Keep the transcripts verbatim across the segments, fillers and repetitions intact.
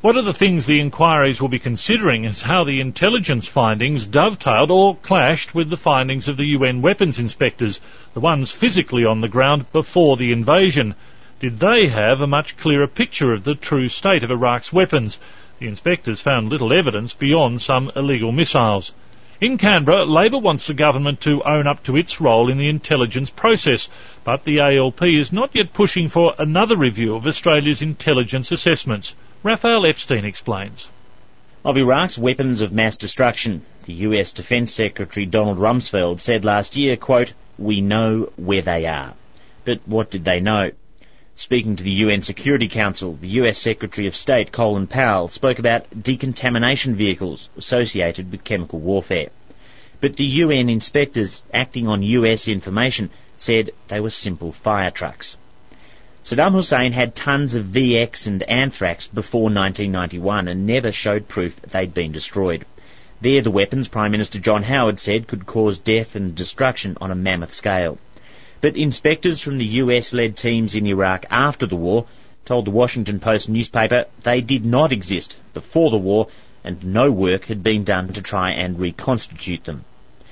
One of the things the inquiries will be considering is how the intelligence findings dovetailed or clashed with the findings of the U N weapons inspectors, the ones physically on the ground before the invasion. Did they have a much clearer picture of the true state of Iraq's weapons? The inspectors found little evidence beyond some illegal missiles. In Canberra, Labor wants the government to own up to its role in the intelligence process, but the A L P is not yet pushing for another review of Australia's intelligence assessments. Raphael Epstein explains. Of Iraq's weapons of mass destruction, the U S Defence Secretary Donald Rumsfeld said last year, quote, "We know where they are." But what did they know? Speaking to the U N Security Council, the U S Secretary of State Colin Powell spoke about decontamination vehicles associated with chemical warfare. But the U N inspectors, acting on U S information, said they were simple fire trucks. Saddam Hussein had tons of V X and anthrax before nineteen ninety-one and never showed proof they'd been destroyed. They're the weapons Prime Minister John Howard said could cause death and destruction on a mammoth scale. But inspectors from the U S-led teams in Iraq after the war told the Washington Post newspaper they did not exist before the war and no work had been done to try and reconstitute them.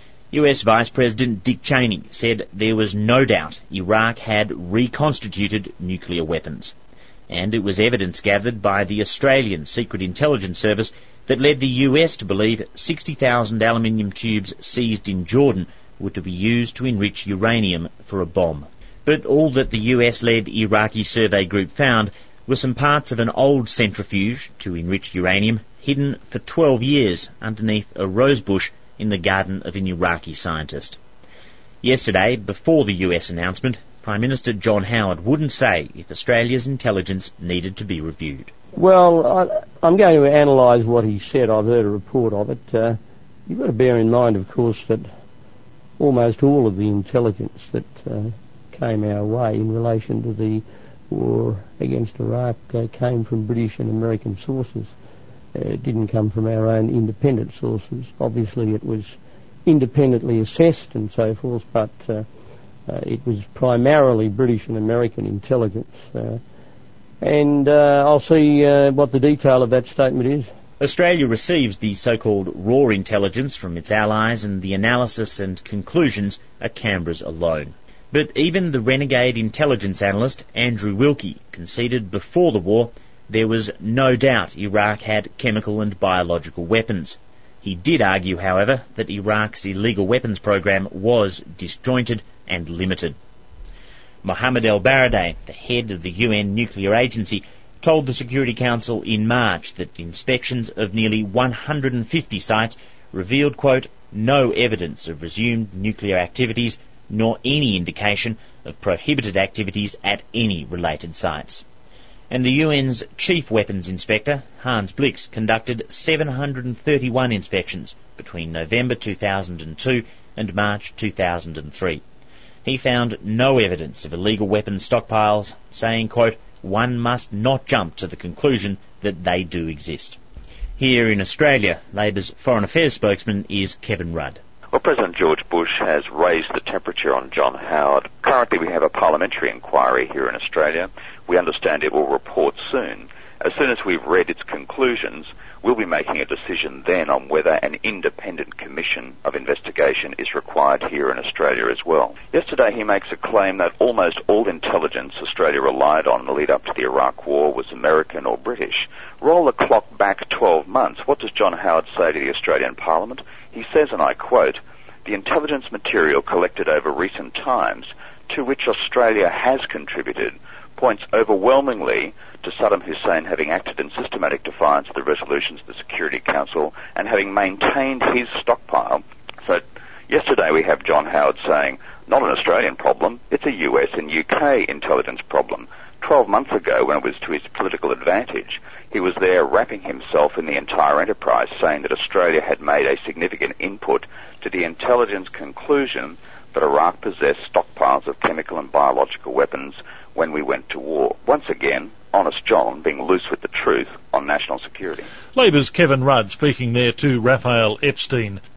U S Vice President Dick Cheney said there was no doubt Iraq had reconstituted nuclear weapons. And it was evidence gathered by the Australian Secret Intelligence Service that led the U S to believe sixty thousand aluminium tubes seized in Jordan were to be used to enrich uranium for a bomb. But all that the U S-led Iraqi survey group found were some parts of an old centrifuge to enrich uranium hidden for twelve years underneath a rosebush in the garden of an Iraqi scientist. Yesterday, before the U S announcement, Prime Minister John Howard wouldn't say if Australia's intelligence needed to be reviewed. Well, I, I'm going to analyse what he said. I've heard a report of it. Uh, you've got to bear in mind, of course, that almost all of the intelligence that uh, came our way in relation to the war against Iraq uh, came from British and American sources. Uh, it didn't come from our own independent sources. Obviously it was independently assessed and so forth, but uh, uh, it was primarily British and American intelligence. Uh, and uh, I'll see uh, what the detail of that statement is. Australia receives the so-called raw intelligence from its allies, and the analysis and conclusions are Canberra's alone. But even the renegade intelligence analyst Andrew Wilkie conceded before the war there was no doubt Iraq had chemical and biological weapons. He did argue, however, that Iraq's illegal weapons program was disjointed and limited. Mohammed El-Baradei, the head of the U N Nuclear Agency, told the Security Council in March that inspections of nearly one hundred fifty sites revealed, quote, no evidence of resumed nuclear activities nor any indication of prohibited activities at any related sites. And the U N's chief weapons inspector, Hans Blix, conducted seven hundred thirty-one inspections between November two thousand two and March two thousand three. He found no evidence of illegal weapons stockpiles, saying, quote, one must not jump to the conclusion that they do exist. Here in Australia, Labor's Foreign Affairs spokesman is Kevin Rudd. Well, President George Bush has raised the temperature on John Howard. Currently we have a parliamentary inquiry here in Australia. We understand it will report soon. As soon as we've read its conclusions, we'll be making a decision then on whether an independent commission of investigation is required here in Australia as well. Yesterday he makes a claim that almost all intelligence Australia relied on in the lead up to the Iraq War was American or British. Roll the clock back twelve months. What does John Howard say to the Australian Parliament? He says, and I quote, the intelligence material collected over recent times, to which Australia has contributed, points overwhelmingly to Saddam Hussein having acted in systematic defiance of the resolutions of the Security Council and having maintained his stockpile. So yesterday we have John Howard saying, not an Australian problem, it's a U S and U K intelligence problem. Twelve months ago, when it was to his political advantage, he was there wrapping himself in the entire enterprise, saying that Australia had made a significant input to the intelligence conclusion that Iraq possessed stockpiles of chemical and biological weapons when we went to war. Once again, Honest John being loose with the truth on national security. Labor's Kevin Rudd speaking there to Raphael Epstein.